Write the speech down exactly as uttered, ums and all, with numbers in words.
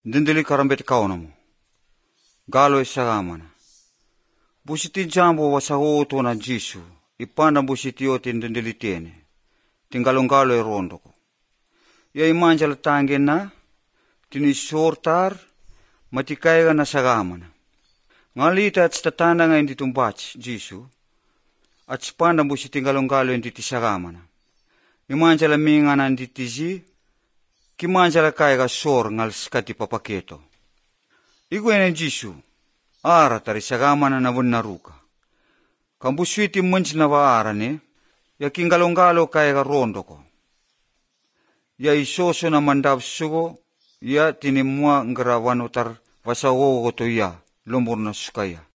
Dindili karambet kauna mo. Galo isagamana. Busiti jambo wasahoto na Jisu. Ipanda busiti yote dindili tene. Tingalongalo e rondo ko. Ya imanja latange na. Tinisortar. Matikaiga na sagamana. Ngalita at statanda nga hindi tumbach Jisu. At spanda busiti tingalongalo hindi tisagamana. Imanja la minga na hindi tizi. Kimanja la kaiga sor ngal skati papaketo. Igwene Jisu. Ara tari sagamana na vunaruka. Kambuswiti munchi na vaara ne. Ya kingalongalo kaiga rondo ko. Ya isoso na mandab sugo. Ya tinimua ngara wanutar vasawogo to ya. Lumbur na sukaya.